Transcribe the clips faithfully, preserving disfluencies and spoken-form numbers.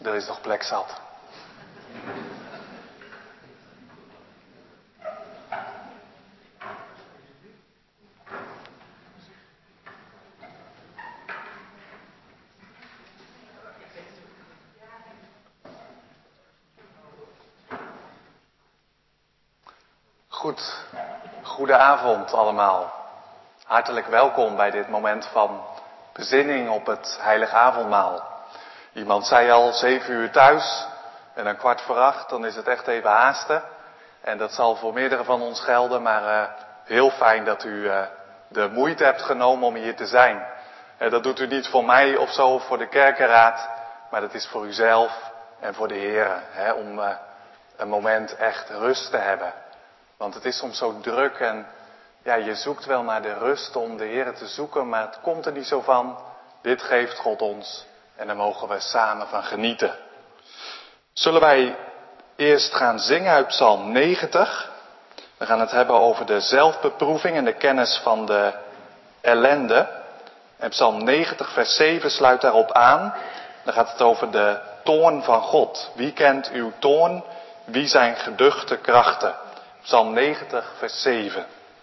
Er is nog plek zat. Goed, goedenavond allemaal. Hartelijk welkom bij dit moment van bezinning op het heilig avondmaal. Iemand zei al, zeven uur thuis en een kwart voor acht, dan is het echt even haasten. En dat zal voor meerdere van ons gelden, maar uh, heel fijn dat u uh, de moeite hebt genomen om hier te zijn. Uh, dat doet u niet voor mij of zo, voor de kerkenraad, maar dat is voor uzelf en voor de Heer, hè, om uh, een moment echt rust te hebben. Want het is soms zo druk en ja, je zoekt wel naar de rust om de Heer te zoeken, maar het komt er niet zo van. Dit geeft God ons en daar mogen we samen van genieten. Zullen wij eerst gaan zingen uit Psalm negentig. We gaan het hebben over de zelfbeproeving en de kennis van de ellende. En Psalm negentig vers zeven sluit daarop aan. Dan gaat het over de toorn van God. Wie kent uw toorn? Wie zijn geduchte krachten? Psalm negentig vers zeven.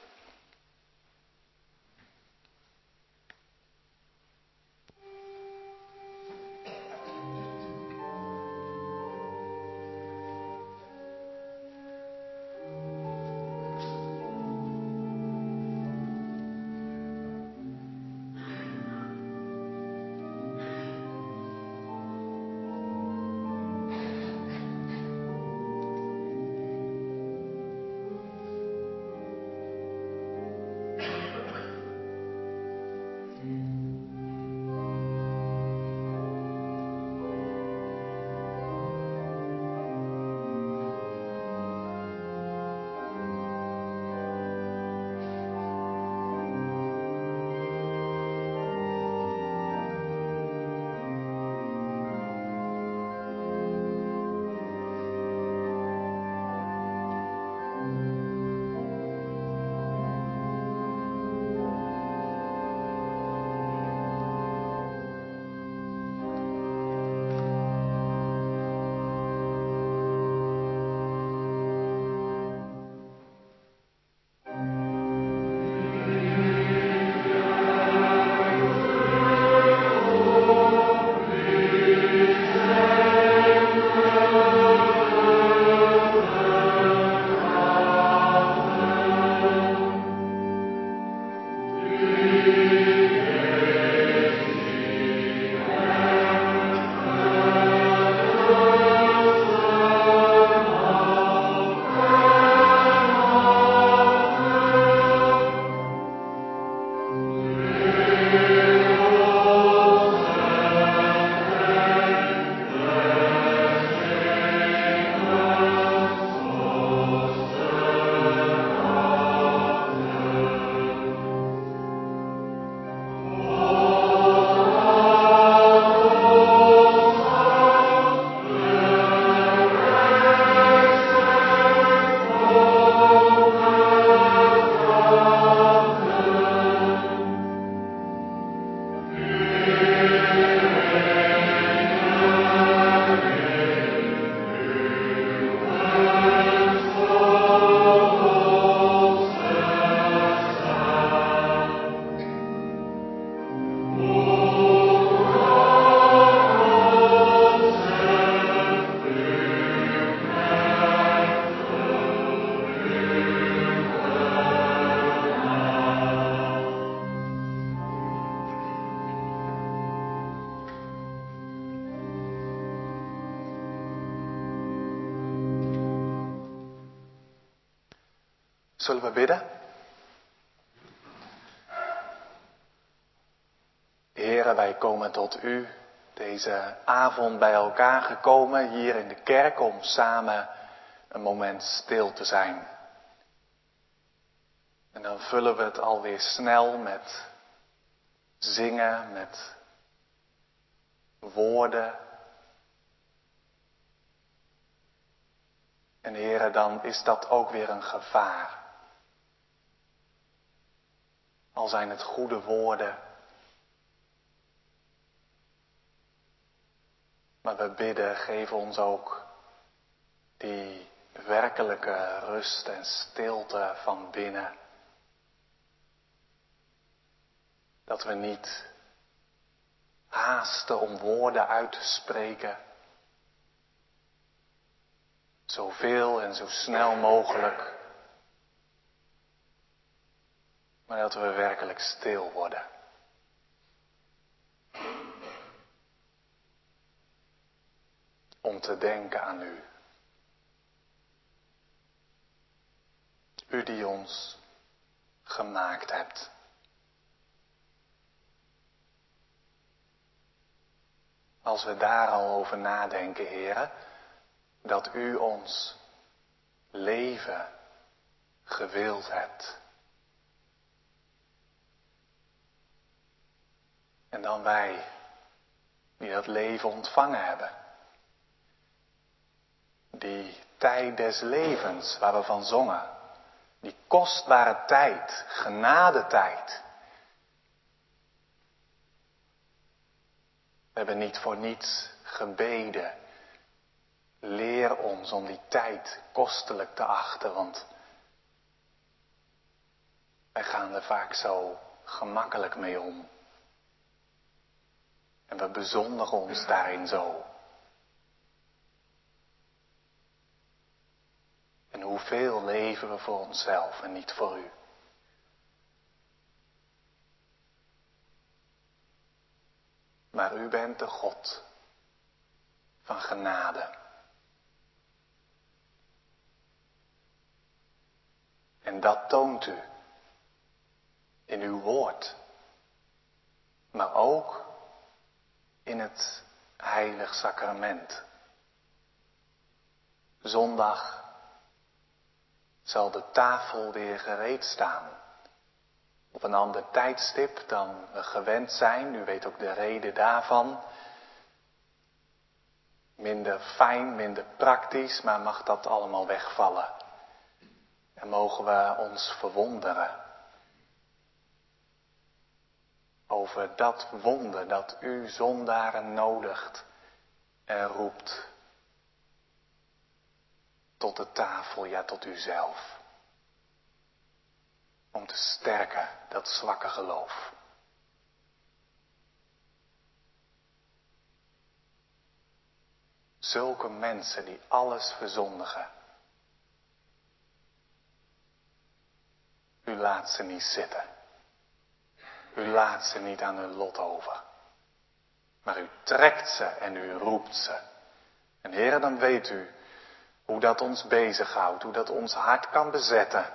Zullen we bidden? Heere, wij komen tot u deze avond bij elkaar gekomen hier in de kerk om samen een moment stil te zijn. En dan vullen we het alweer snel met zingen, met woorden. En Heere, dan is dat ook weer een gevaar. Al zijn het goede woorden. Maar we bidden, geef ons ook die werkelijke rust en stilte van binnen. Dat we niet haasten om woorden uit te spreken. Zoveel en zo snel mogelijk. Maar dat we werkelijk stil worden. Om te denken aan u. U die ons gemaakt hebt. Als we daar al over nadenken, Heere, dat u ons leven gewild hebt. En dan wij, die dat leven ontvangen hebben. Die tijd des levens waar we van zongen. Die kostbare tijd, genadetijd. We hebben niet voor niets gebeden. Leer ons om die tijd kostelijk te achten, want wij gaan er vaak zo gemakkelijk mee om. En we bezondigen ons daarin zo. En hoeveel leven we voor onszelf en niet voor u. Maar u bent de God van genade. En dat toont u in uw woord. Maar ook in het heilig sacrament. Zondag zal de tafel weer gereed staan. Op een ander tijdstip dan we gewend zijn. U weet ook de reden daarvan. Minder fijn, minder praktisch, maar mag dat allemaal wegvallen. En mogen we ons verwonderen over dat wonder dat u zondaren nodigt en roept tot de tafel, ja tot uzelf. Om te sterken dat zwakke geloof. Zulke mensen die alles verzondigen. U laat ze niet zitten. U laat ze niet aan hun lot over. Maar u trekt ze en u roept ze. En Heere, dan weet u hoe dat ons bezighoudt, hoe dat ons hart kan bezetten.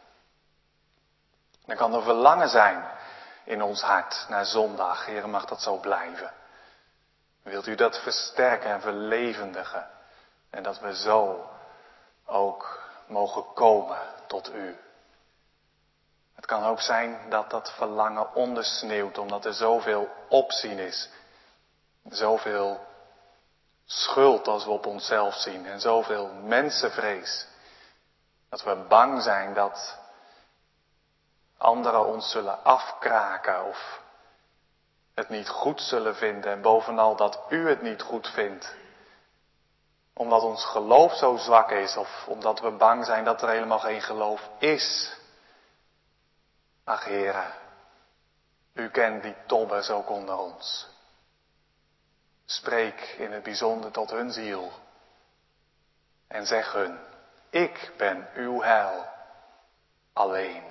Dan kan er verlangen zijn in ons hart naar zondag. Heere, mag dat zo blijven. Wilt u dat versterken en verlevendigen. En dat we zo ook mogen komen tot u. Het kan ook zijn dat dat verlangen ondersneeuwt, omdat er zoveel opzien is. Zoveel schuld als we op onszelf zien en zoveel mensenvrees. Dat we bang zijn dat anderen ons zullen afkraken of het niet goed zullen vinden. En bovenal dat u het niet goed vindt. Omdat ons geloof zo zwak is of omdat we bang zijn dat er helemaal geen geloof is. Ach Heere, u kent die tobbers ook onder ons. Spreek in het bijzonder tot hun ziel. En zeg hun, ik ben uw heil alleen.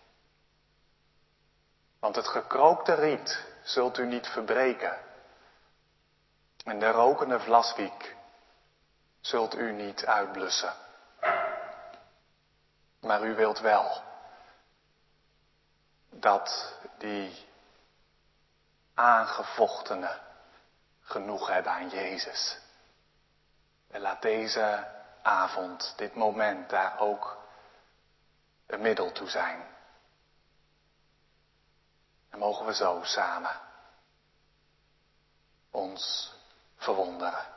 Want het gekrookte riet zult u niet verbreken. En de rokende vlaswiek zult u niet uitblussen. Maar u wilt wel dat die aangevochtenen genoeg hebben aan Jezus. En laat deze avond, dit moment daar ook een middel toe zijn. En mogen we zo samen ons verwonderen.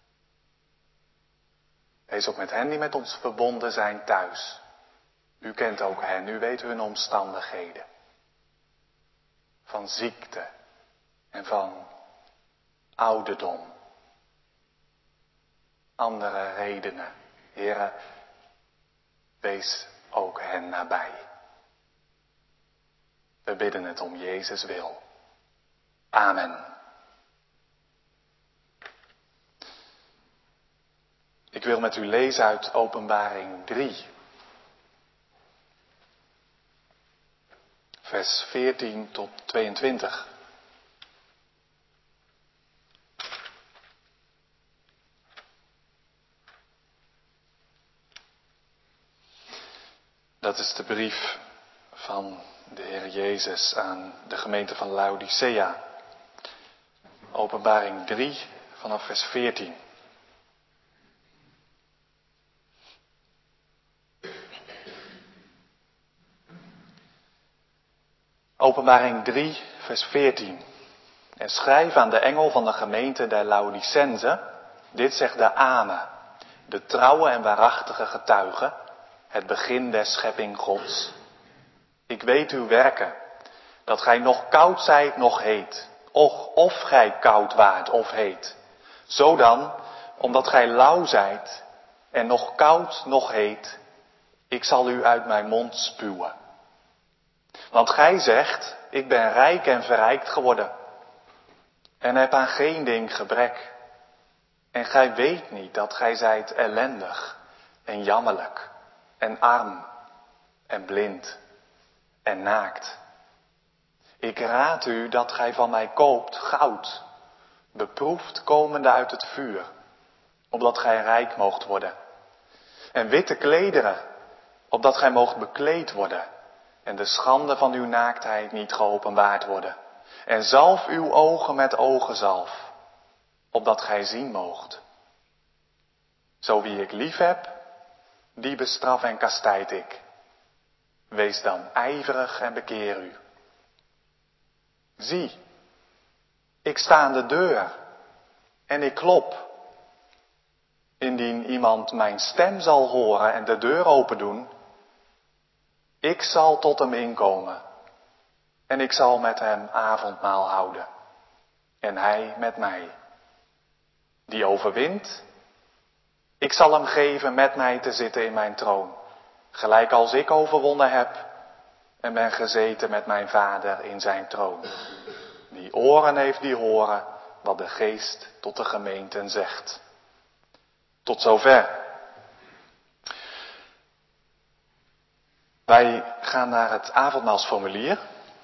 Wees ook met hen die met ons verbonden zijn thuis. U kent ook hen, u weet hun omstandigheden. Van ziekte en van ouderdom. andere redenen. Heere, wees ook hen nabij. We bidden het om Jezus wil. Amen. Ik wil met u lezen uit Openbaring drie. Vers veertien tot tweeëntwintig. Dat is de brief van de Heer Jezus aan de gemeente van Laodicea. Openbaring drie vanaf vers veertien. Openbaring drie vers veertien. En schrijf aan de engel van de gemeente der Laodicense, dit zegt de Amen, de trouwe en waarachtige getuige, het begin der schepping Gods. Ik weet uw werken, dat gij nog koud zijt, nog heet. Och, of gij koud waart of heet. Zo dan, omdat gij lauw zijt, en nog koud, nog heet, ik zal u uit mijn mond spuwen. Want gij zegt, ik ben rijk en verrijkt geworden, en heb aan geen ding gebrek. En gij weet niet dat gij zijt ellendig, en jammerlijk, en arm, en blind, en naakt. Ik raad u dat gij van mij koopt goud, beproefd komende uit het vuur, opdat gij rijk moogt worden. En witte klederen, opdat gij moogt bekleed worden, en de schande van uw naaktheid niet geopenbaard worden. En zalf uw ogen met ogenzalf, opdat gij zien moogt. Zo wie ik lief heb, die bestraf en kastijd ik. Wees dan ijverig en bekeer u. Zie, ik sta aan de deur en ik klop. Indien iemand mijn stem zal horen en de deur open doen, ik zal tot hem inkomen en ik zal met hem avondmaal houden en hij met mij. Die overwint, ik zal hem geven met mij te zitten in mijn troon, gelijk als ik overwonnen heb en ben gezeten met mijn Vader in zijn troon. Die oren heeft, die horen wat de Geest tot de gemeenten zegt. Tot zover. Wij gaan naar het avondmaalsformulier.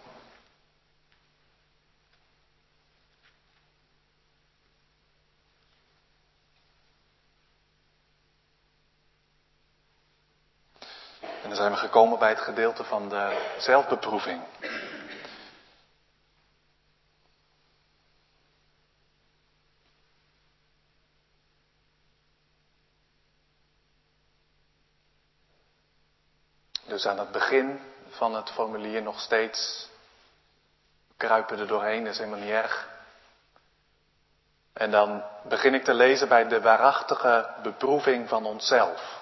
En dan zijn we gekomen bij het gedeelte van de zelfbeproeving. Dus aan het begin van het formulier nog steeds kruipen er doorheen, dat is helemaal niet erg. En dan begin ik te lezen bij de waarachtige beproeving van onszelf.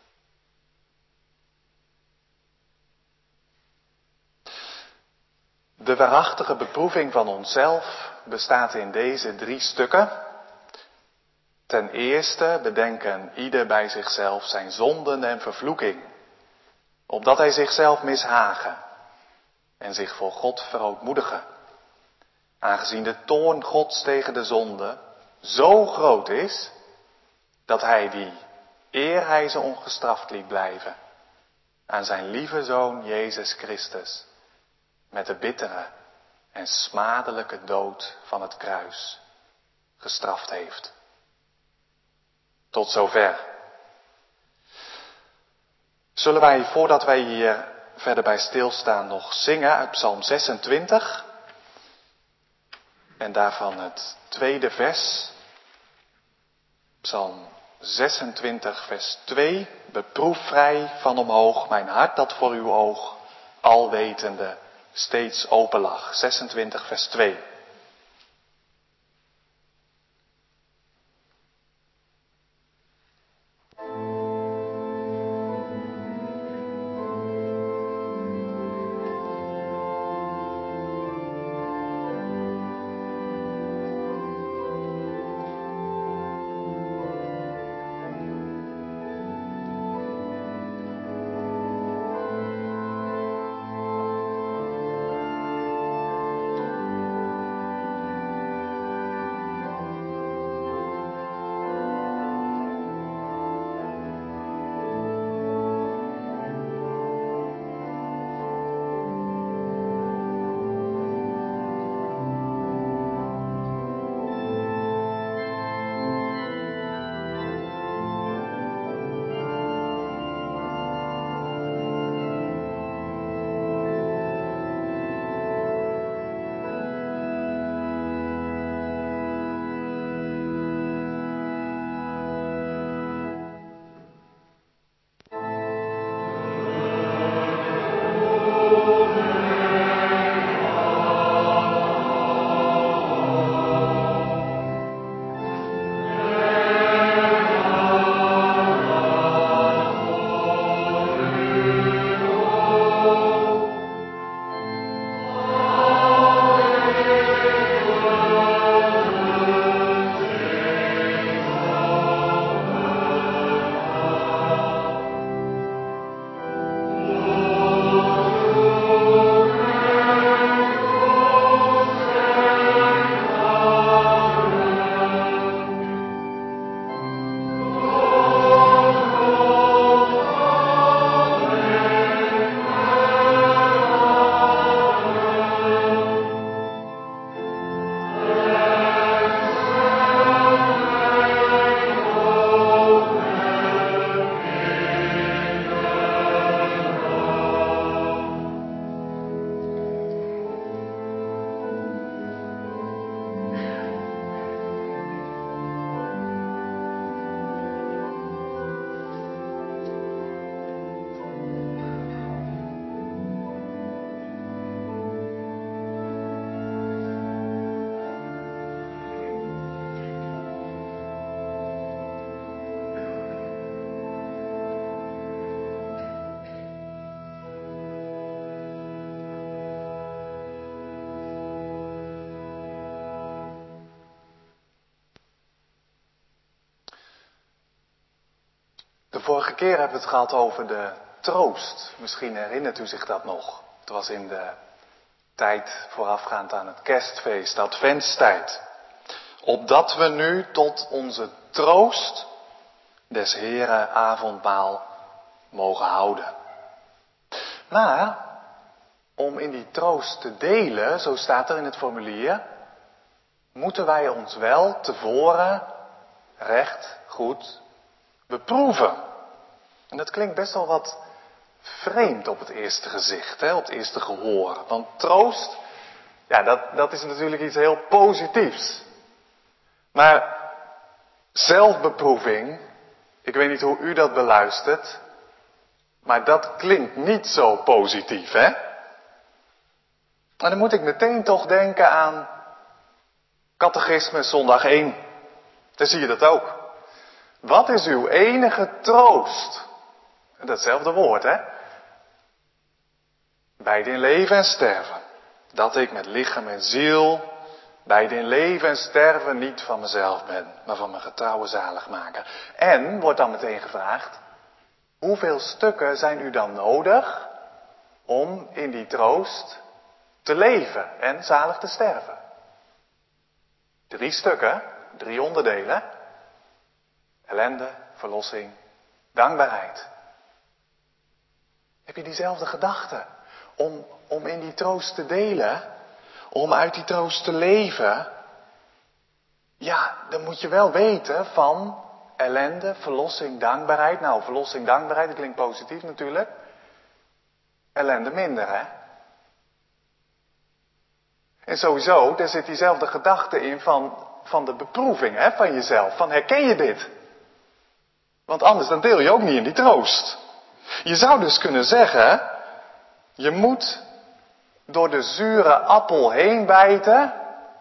De waarachtige beproeving van onszelf bestaat in deze drie stukken. Ten eerste bedenken ieder bij zichzelf zijn zonden en vervloeking, opdat hij zichzelf mishagen en zich voor God verootmoedigen. Aangezien de toorn Gods tegen de zonde zo groot is, dat hij die, eer hij ze ongestraft liet blijven, aan zijn lieve Zoon Jezus Christus met de bittere en smadelijke dood van het kruis gestraft heeft. Tot zover. Zullen wij, voordat wij hier verder bij stilstaan, nog zingen uit Psalm zesentwintig. En daarvan het tweede vers. Psalm zesentwintig vers twee. Beproef vrij van omhoog mijn hart dat voor uw oog, alwetende, steeds open lag. zesentwintig vers twee. Vorige keer hebben we het gehad over de troost. Misschien herinnert u zich dat nog. Het was in de tijd voorafgaand aan het kerstfeest, de adventstijd. Opdat we nu tot onze troost des Heren avondmaal mogen houden. Maar om in die troost te delen, zo staat er in het formulier, moeten wij ons wel tevoren recht goed beproeven. En dat klinkt best wel wat vreemd op het eerste gezicht, hè, op het eerste gehoor. Want troost, ja, dat, dat is natuurlijk iets heel positiefs. Maar zelfbeproeving, ik weet niet hoe u dat beluistert, maar dat klinkt niet zo positief, hè? En dan moet ik meteen toch denken aan Catechisme zondag één. Daar zie je dat ook. Wat is uw enige troost? Datzelfde woord, hè? Beide in leven en sterven. Dat ik met lichaam en ziel, beide in leven en sterven, niet van mezelf ben, maar van mijn getrouwe zaligmaker. En, wordt dan meteen gevraagd, hoeveel stukken zijn u dan nodig om in die troost te leven en zalig te sterven? Drie stukken, drie onderdelen. Ellende, verlossing, dankbaarheid. Heb je diezelfde gedachte? Om, om in die troost te delen, om uit die troost te leven. Ja, dan moet je wel weten van ellende, verlossing, dankbaarheid. Nou, verlossing, dankbaarheid, dat klinkt positief natuurlijk. Ellende minder, hè? En sowieso, daar zit diezelfde gedachte in van, van de beproeving, hè, van jezelf. Van herken je dit? Want anders dan deel je ook niet in die troost. Je zou dus kunnen zeggen, je moet door de zure appel heen bijten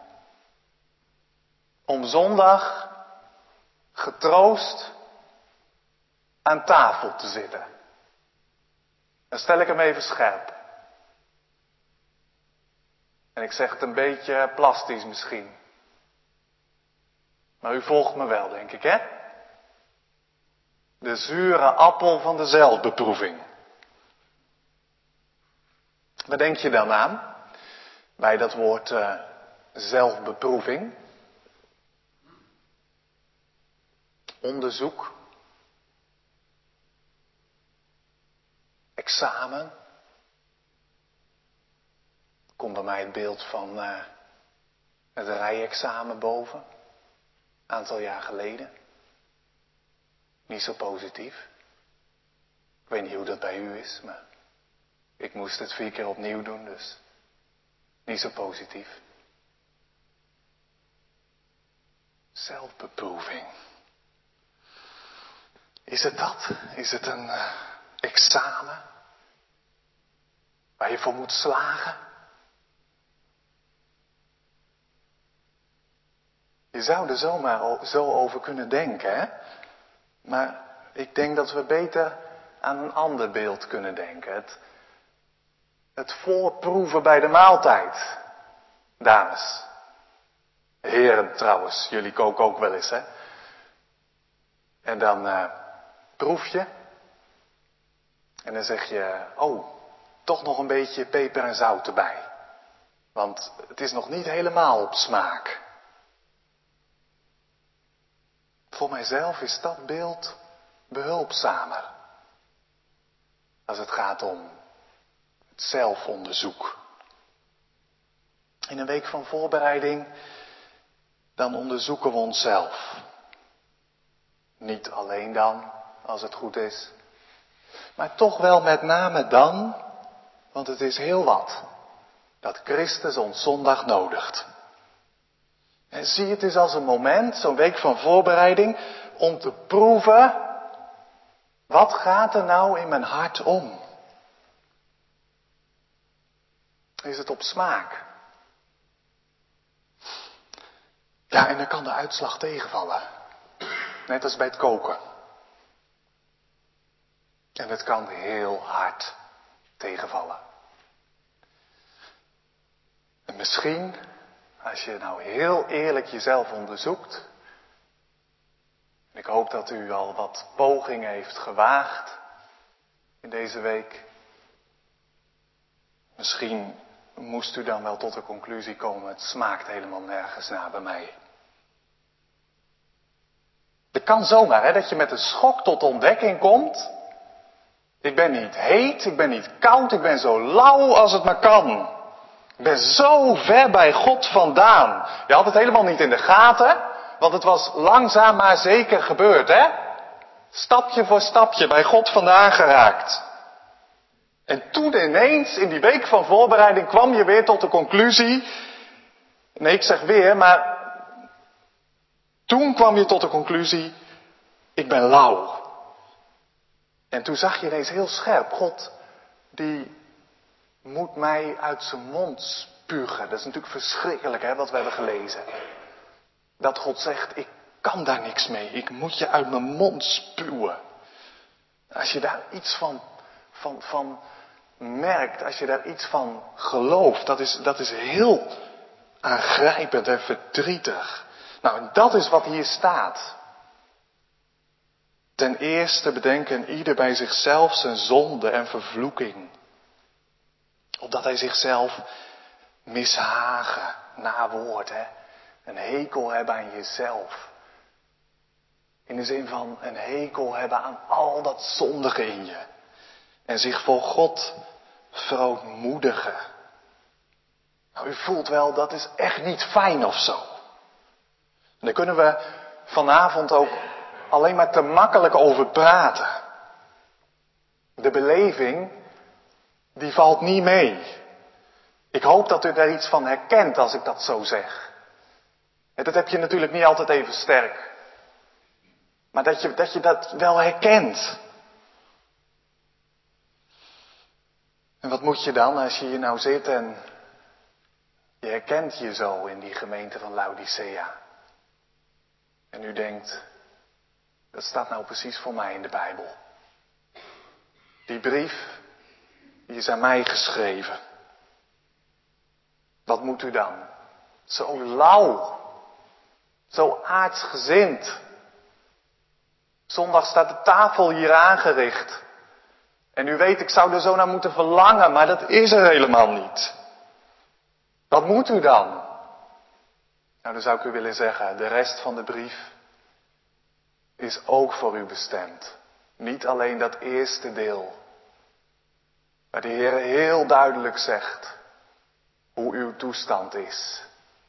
om zondag getroost aan tafel te zitten. Dan stel ik hem even scherp. En ik zeg het een beetje plastisch misschien. Maar u volgt me wel, denk ik, hè? De zure appel van de zelfbeproeving. Waar denk je dan aan? Bij dat woord uh, zelfbeproeving. Onderzoek. Examen. Komt bij mij het beeld van uh, het rijexamen boven. Een aantal jaar geleden. Niet zo positief. Ik weet niet hoe dat bij u is, maar ik moest het vier keer opnieuw doen, dus niet zo positief. Zelfbeproeving. Is het dat? Is het een uh, examen waar je voor moet slagen? Je zou er zomaar zo over kunnen denken, hè? Maar ik denk dat we beter aan een ander beeld kunnen denken. Het, het voorproeven bij de maaltijd. Dames. Heren trouwens, jullie koken ook wel eens, hè? En dan uh, proef je. En dan zeg je, oh, toch nog een beetje peper en zout erbij. Want het is nog niet helemaal op smaak. Voor mijzelf is dat beeld behulpzamer. Als het gaat om het zelfonderzoek. In een week van voorbereiding, dan onderzoeken we onszelf. Niet alleen dan, als het goed is. Maar toch wel met name dan, want het is heel wat, dat Christus ons zondag nodigt. En zie het eens als een moment, zo'n week van voorbereiding, om te proeven, wat gaat er nou in mijn hart om? Is het op smaak? Ja, en dan kan de uitslag tegenvallen. Net als bij het koken. En het kan heel hard tegenvallen. En misschien, als je nou heel eerlijk jezelf onderzoekt. En Ik hoop dat u al wat pogingen heeft gewaagd in deze week. Misschien moest u dan wel tot de conclusie komen, het smaakt helemaal nergens naar bij mij. Het kan zomaar, hè, dat je met een schok tot ontdekking komt. Ik ben niet heet, ik ben niet koud, ik ben zo lauw als het maar kan. Ik ben zo ver bij God vandaan. Je had het helemaal niet in de gaten, want het was langzaam maar zeker gebeurd, hè? Stapje voor stapje bij God vandaan geraakt. En toen ineens, in die week van voorbereiding, kwam je weer tot de conclusie. Nee, ik zeg weer, maar toen kwam je tot de conclusie, ik ben lauw. En toen zag je ineens heel scherp, God, die moet mij uit zijn mond spugen. Dat is natuurlijk verschrikkelijk, hè, wat we hebben gelezen. Dat God zegt, ik kan daar niks mee, ik moet je uit mijn mond spuwen. Als je daar iets van, van, van merkt, als je daar iets van gelooft, dat is, dat is heel aangrijpend en verdrietig. Nou, en dat is wat hier staat. Ten eerste bedenken ieder bij zichzelf zijn zonde en vervloeking. Opdat hij zichzelf mishagen, nawoord, hè. Een hekel hebben aan jezelf. In de zin van een hekel hebben aan al dat zondige in je. En zich voor God verootmoedigen. Nou, u voelt wel, dat is echt niet fijn of zo. En daar kunnen we vanavond ook alleen maar te makkelijk over praten. De beleving, die valt niet mee. Ik hoop dat u daar iets van herkent als ik dat zo zeg. En dat heb je natuurlijk niet altijd even sterk. Maar dat je dat, je dat wel herkent. En wat moet je dan als je hier nou zit en je herkent je zo in die gemeente van Laodicea. En u denkt, dat staat nou precies voor mij in de Bijbel. Die brief, die is aan mij geschreven. Wat moet u dan? Zo lauw. Zo aardsgezind. Zondag staat de tafel hier aangericht. En u weet, ik zou er zo naar moeten verlangen, maar dat is er helemaal niet. Wat moet u dan? Nou, dan zou ik u willen zeggen, de rest van de brief is ook voor u bestemd. Niet alleen dat eerste deel. Waar de Heer heel duidelijk zegt hoe uw toestand is.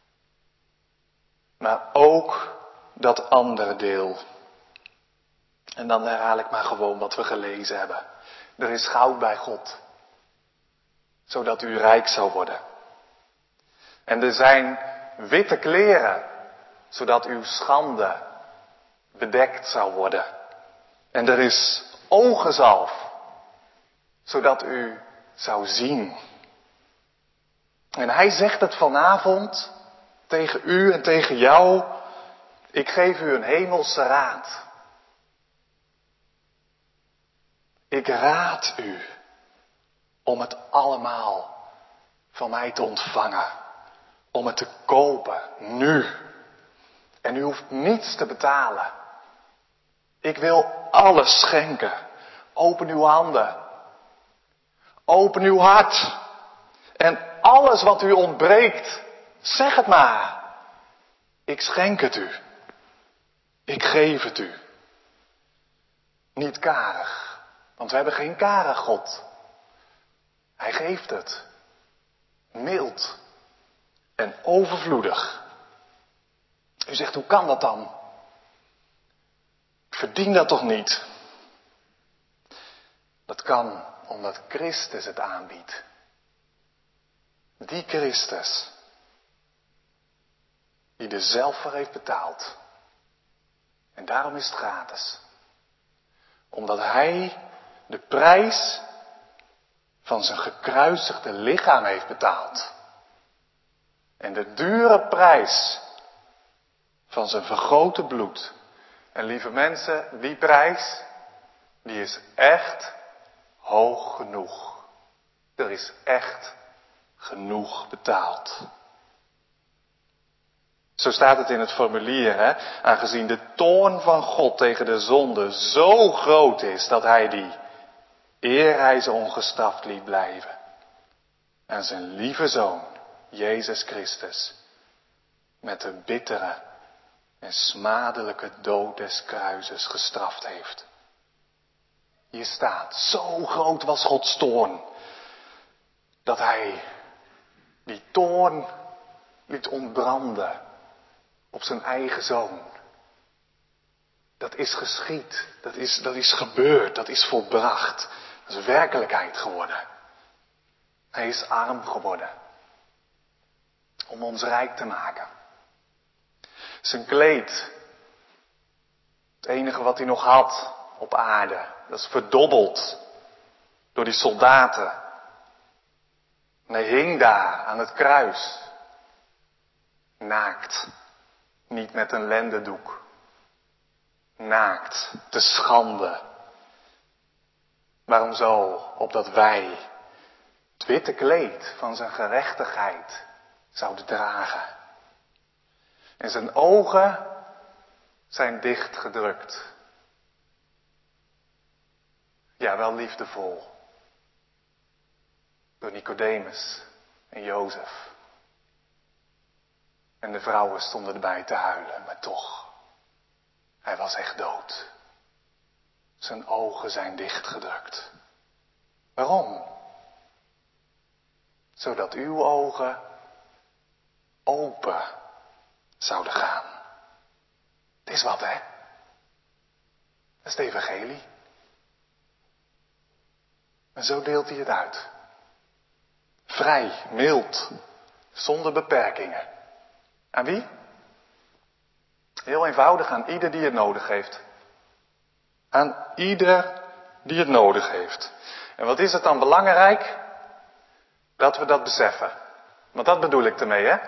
Maar ook dat andere deel. En dan herhaal ik maar gewoon wat we gelezen hebben. Er is goud bij God. Zodat u rijk zou worden. En er zijn witte kleren. Zodat uw schande bedekt zou worden. En er is ogenzalf. Zodat u zou zien. En hij zegt het vanavond tegen u en tegen jou. Ik geef u een hemelse raad. Ik raad u om het allemaal van mij te ontvangen. Om het te kopen, nu. En u hoeft niets te betalen. Ik wil alles schenken. Open uw handen. Open uw hart. En alles wat u ontbreekt, zeg het maar. Ik schenk het u. Ik geef het u. Niet karig, want we hebben geen karig God. Hij geeft het. Mild en overvloedig. U zegt, hoe kan dat dan? Ik verdien dat toch niet? Dat kan omdat Christus het aanbiedt. Die Christus. Die er zelf voor heeft betaald. En daarom is het gratis. Omdat hij de prijs van zijn gekruisigde lichaam heeft betaald. En de dure prijs van zijn vergoten bloed. En lieve mensen, die prijs, die is echt hoog genoeg. Er is echt genoeg betaald. Zo staat het in het formulier, hè? Aangezien de toorn van God tegen de zonde zo groot is dat hij die, eer hij ze ongestraft liet blijven, en zijn lieve zoon, Jezus Christus, met de bittere en smadelijke dood des kruises gestraft heeft. Hier staat, zo groot was Gods toorn, dat hij die toorn liet ontbranden op zijn eigen zoon. Dat is geschied, dat is, dat is gebeurd, dat is volbracht. Dat is werkelijkheid geworden. Hij is arm geworden. Om ons rijk te maken. Zijn kleed, het enige wat hij nog had op aarde, dat is verdobbeld door die soldaten. En hij hing daar aan het kruis. Naakt. Niet met een lendendoek. Naakt. Te schande. Waarom zo? Opdat wij het witte kleed van zijn gerechtigheid zouden dragen. En zijn ogen zijn dichtgedrukt. Ja, wel liefdevol. Door Nicodemus en Jozef. En de vrouwen stonden erbij te huilen, maar toch, hij was echt dood. Zijn ogen zijn dichtgedrukt. Waarom? Zodat uw ogen open zouden gaan. Het is wat, hè? Dat is het evangelie. En zo deelt hij het uit. Vrij, mild, zonder beperkingen. Aan wie? Heel eenvoudig, aan ieder die het nodig heeft. Aan ieder die het nodig heeft. En wat is het dan belangrijk? Dat we dat beseffen. Want dat bedoel ik ermee, hè?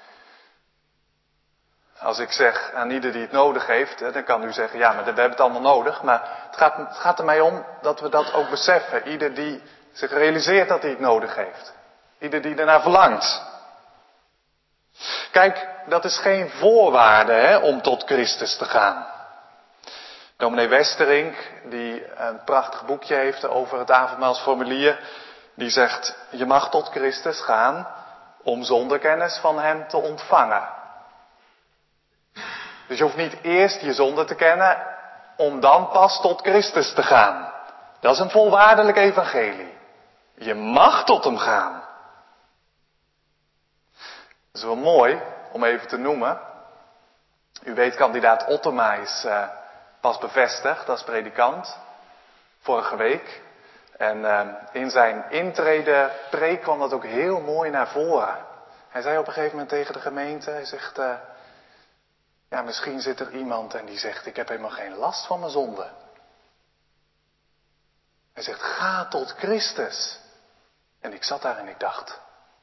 Als ik zeg aan ieder die het nodig heeft, dan kan u zeggen, ja, maar we hebben het allemaal nodig. Maar het gaat, het gaat er mij om dat we dat ook beseffen. Ieder die zich realiseert dat hij het nodig heeft. Ieder die ernaar verlangt. Kijk, dat is geen voorwaarde, hè, om tot Christus te gaan. Dominee Westerink, die een prachtig boekje heeft over het avondmaalsformulier, die zegt, je mag tot Christus gaan om zondekennis van hem te ontvangen. Dus je hoeft niet eerst je zonde te kennen om dan pas tot Christus te gaan. Dat is een volwaardelijk evangelie. Je mag tot hem gaan. Dat is wel mooi om even te noemen. U weet, kandidaat Ottema is uh, pas bevestigd als predikant. Vorige week. En uh, in zijn intrede preek kwam dat ook heel mooi naar voren. Hij zei op een gegeven moment tegen de gemeente, hij zegt, uh, ja, misschien zit er iemand en die zegt, ik heb helemaal geen last van mijn zonde. Hij zegt, ga tot Christus. En ik zat daar en ik dacht,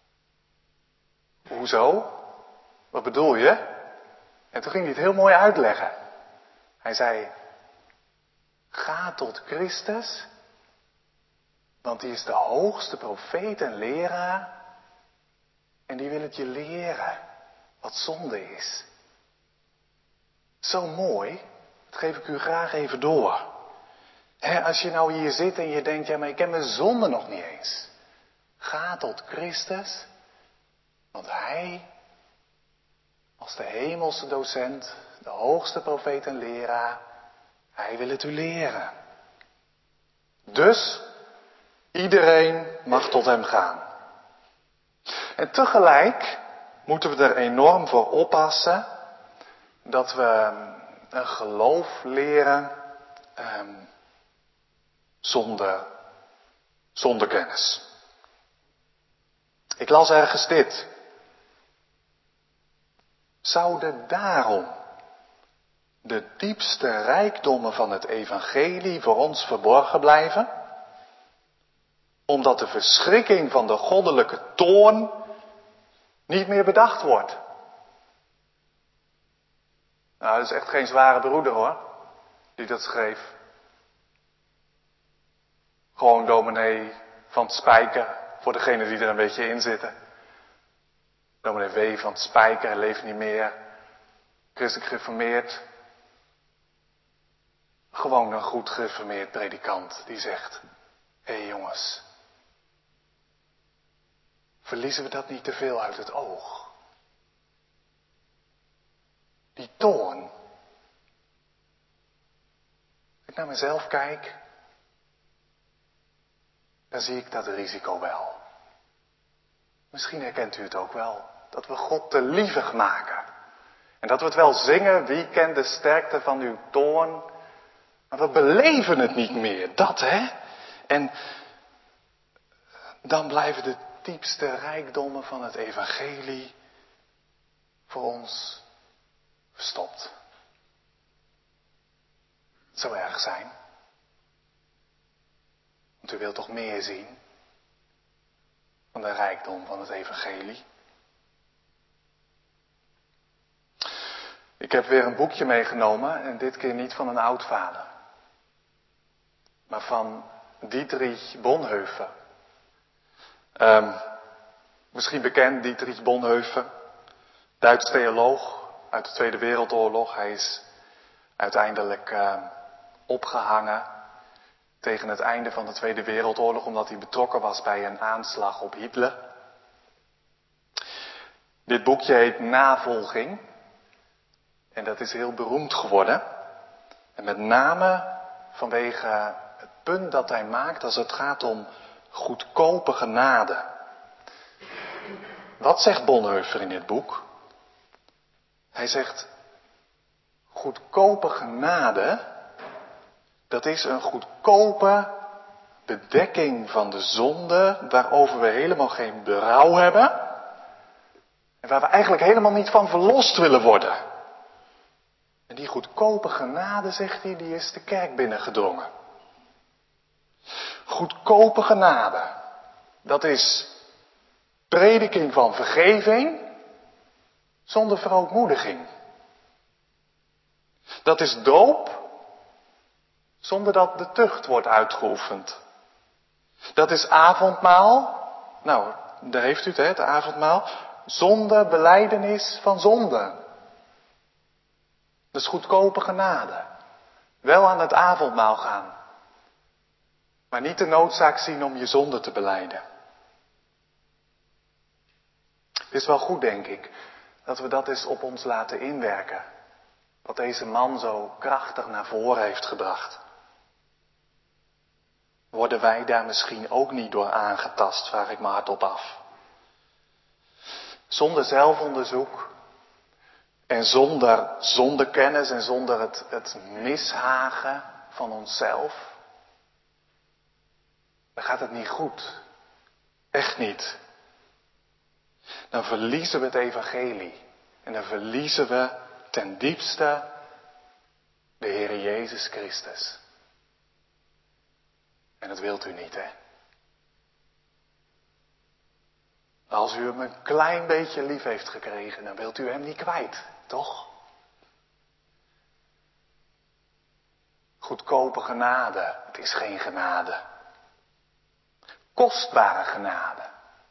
hoezo? Wat bedoel je? En toen ging hij het heel mooi uitleggen. Hij zei, ga tot Christus, want die is de hoogste profeet en leraar. En die wil het je leren, wat zonde is. Zo mooi, dat geef ik u graag even door. He, als je nou hier zit en je denkt, ja, maar ik ken mijn zonde nog niet eens. Ga tot Christus, want hij, als de hemelse docent, de hoogste profeet en leraar, hij wil het u leren. Dus, iedereen mag tot hem gaan. En tegelijk moeten we er enorm voor oppassen dat we een geloof leren um, zonder, zonder kennis. Ik las ergens dit. Zouden daarom de diepste rijkdommen van het evangelie voor ons verborgen blijven? Omdat de verschrikking van de goddelijke toorn niet meer bedacht wordt. Nou, dat is echt geen zware broeder hoor, die dat schreef. Gewoon dominee van het Spijker, voor degenen die er een beetje in zitten. Dominee W. van het Spijker, hij leeft niet meer. christelijk gereformeerd, gewoon een goed gereformeerd predikant die zegt, hé hey jongens, verliezen we dat niet te veel uit het oog? Die toorn. Als ik naar mezelf kijk, dan zie ik dat risico wel. Misschien herkent u het ook wel, dat we God te lievig maken. En dat we het wel zingen, wie kent de sterkte van uw toorn? Maar we beleven het niet meer, dat hè. En dan blijven de diepste rijkdommen van het evangelie voor ons verstopt. Het zou erg zijn. Want u wilt toch meer zien van de rijkdom van het evangelie? Ik heb weer een boekje meegenomen en dit keer niet van een oudvader. Maar van Dietrich Bonhoeffer. Um, misschien bekend, Dietrich Bonhoeffer. Duits theoloog uit de Tweede Wereldoorlog. Hij is uiteindelijk uh, opgehangen tegen het einde van de Tweede Wereldoorlog, omdat hij betrokken was bij een aanslag op Hitler. Dit boekje heet Navolging. En dat is heel beroemd geworden. En met name vanwege het punt dat hij maakt als het gaat om goedkope genade. Wat zegt Bonhoeffer in dit boek? Hij zegt, goedkope genade, dat is een goedkope bedekking van de zonde, waarover we helemaal geen berouw hebben. En waar we eigenlijk helemaal niet van verlost willen worden. En die goedkope genade, zegt hij, die is de kerk binnengedrongen. Goedkope genade, dat is prediking van vergeving zonder verootmoediging. Dat is doop zonder dat de tucht wordt uitgeoefend. Dat is avondmaal, nou, daar heeft u het, hè, het avondmaal, zonder belijdenis van zonde. Dat is goedkope genade. Wel aan het avondmaal gaan. Maar niet de noodzaak zien om je zonde te belijden. Het is wel goed, denk ik, dat we dat eens op ons laten inwerken. Wat deze man zo krachtig naar voren heeft gebracht. Worden wij daar misschien ook niet door aangetast, vraag ik me hardop af. Zonder zelfonderzoek en zonder, zonder kennis en zonder het, het mishagen van onszelf, dan gaat het niet goed. Echt niet. Dan verliezen we het evangelie. En dan verliezen we ten diepste de Heer Jezus Christus. En dat wilt u niet, hè? Als u hem een klein beetje lief heeft gekregen, dan wilt u hem niet kwijt, toch? Goedkope genade, het is geen genade. Kostbare genade.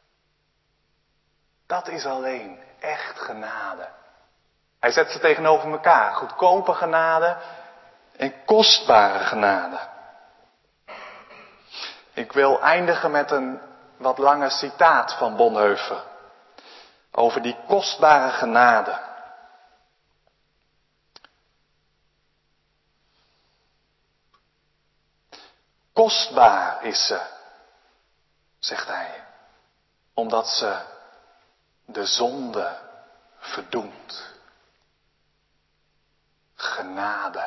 Dat is alleen echt genade. Hij zet ze tegenover elkaar. Goedkope genade en kostbare genade. Ik wil eindigen met een wat lange citaat van Bonhoeffer. Over die kostbare genade. Kostbaar is ze, zegt hij, omdat ze de zonde verdoemt. Genade,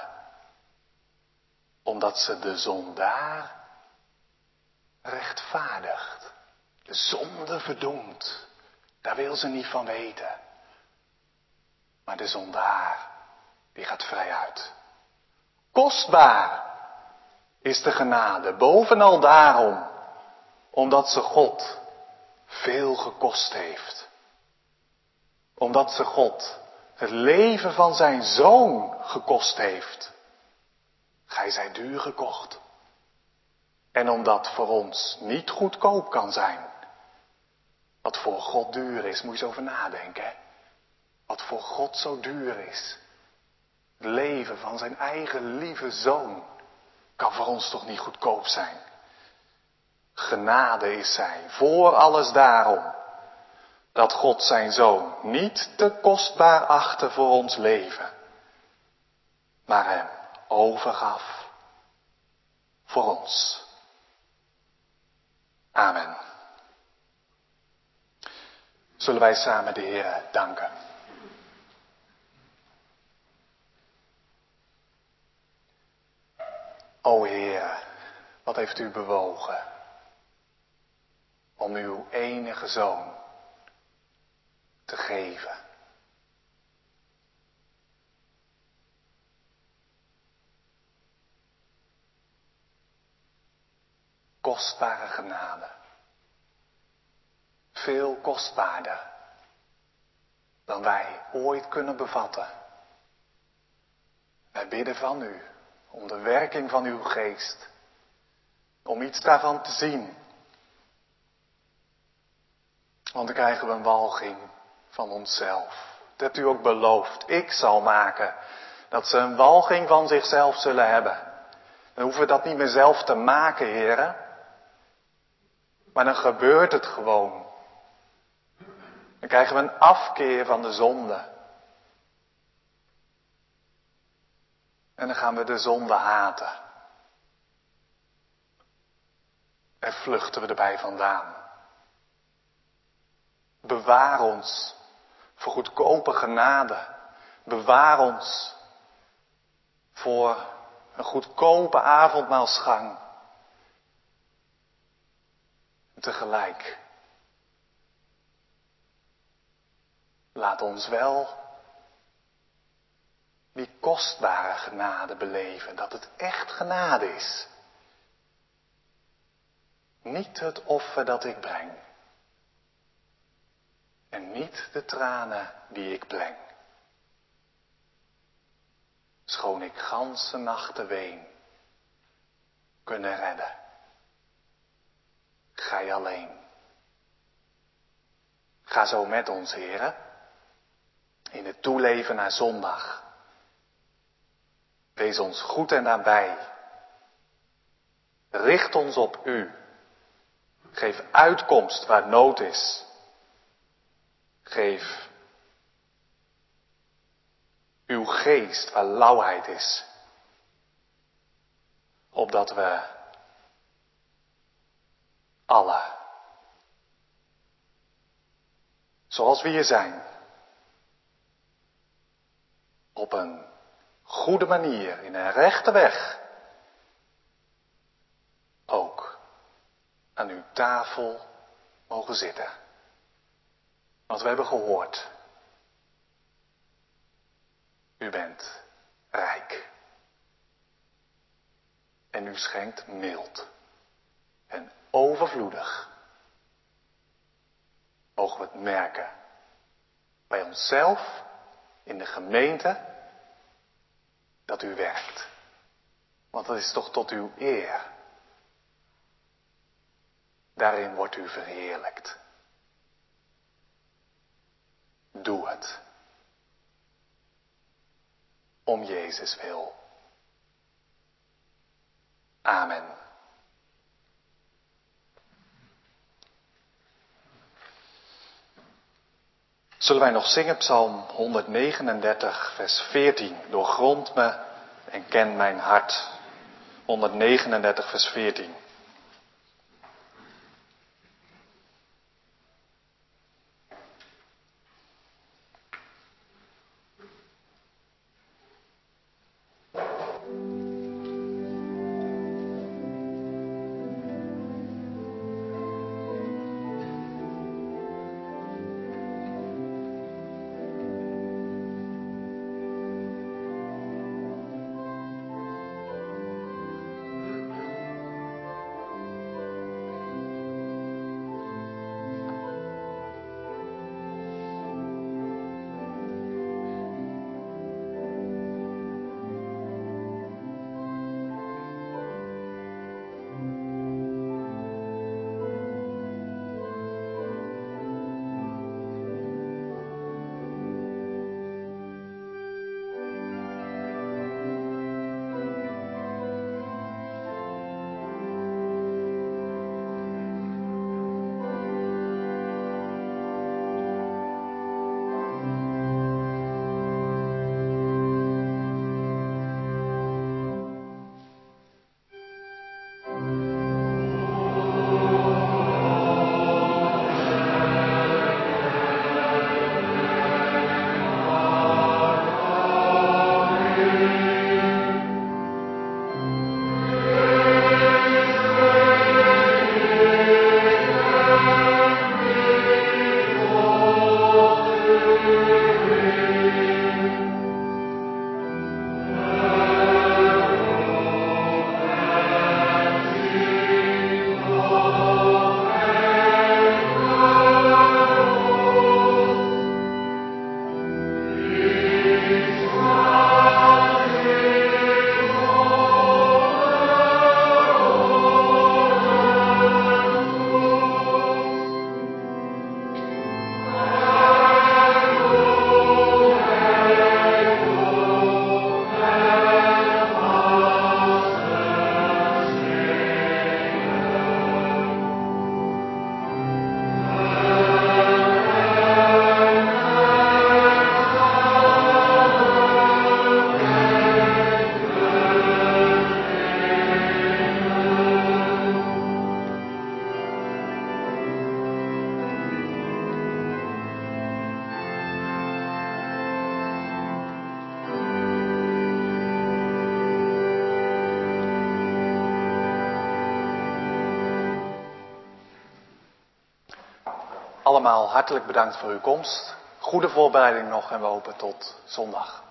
omdat ze de zondaar rechtvaardigt. De zonde verdoemt. Daar wil ze niet van weten. Maar de zondaar, die gaat vrij uit. Kostbaar is de genade, bovenal daarom, omdat ze God veel gekost heeft. Omdat ze God het leven van zijn zoon gekost heeft. Gij zijt duur gekocht. En omdat voor ons niet goedkoop kan zijn. Wat voor God duur is, moet je eens over nadenken. Hè? Wat voor God zo duur is. Het leven van zijn eigen lieve zoon kan voor ons toch niet goedkoop zijn. Genade is zij, voor alles daarom, dat God zijn zoon niet te kostbaar achtte voor ons leven, maar hem overgaf voor ons. Amen. Zullen wij samen de Heer danken. O Heer, wat heeft u bewogen om uw enige zoon te geven. Kostbare genade. Veel kostbaarder dan wij ooit kunnen bevatten. Wij bidden van u om de werking van uw geest. Om iets daarvan te zien. Want dan krijgen we een walging van onszelf. Dat hebt u ook beloofd. Ik zal maken dat ze een walging van zichzelf zullen hebben. Dan hoeven we dat niet meer zelf te maken, heren. Maar dan gebeurt het gewoon. Dan krijgen we een afkeer van de zonde. En dan gaan we de zonde haten. En vluchten we erbij vandaan. Bewaar ons voor goedkope genade. Bewaar ons voor een goedkope avondmaalsgang. En tegelijk, laat ons wel die kostbare genade beleven. Dat het echt genade is. Niet het offer dat ik breng. En niet de tranen die ik breng. Schoon ik ganse nachten ween. Kunnen redden. Gij alleen. Ga zo met ons, heren. In het toeleven naar zondag. Wees ons goed en nabij. Richt ons op u. Geef uitkomst waar nood is. Geef uw geest waar lauwheid is. Opdat we alle, zoals we hier zijn, op een goede manier, in een rechte weg, ook aan uw tafel mogen zitten. Want we hebben gehoord, u bent rijk. En u schenkt mild en overvloedig. Mogen we het merken bij onszelf, in de gemeente, dat u werkt. Want dat is toch tot uw eer. Daarin wordt u verheerlijkt. Doe het. Om Jezus wil. Amen. Zullen wij nog zingen Psalm honderdnegenendertig, vers veertien. Doorgrond me en ken mijn hart. honderdnegenendertig, vers veertien. allemaal hartelijk bedankt voor uw komst. Goede voorbereiding nog en we hopen tot zondag.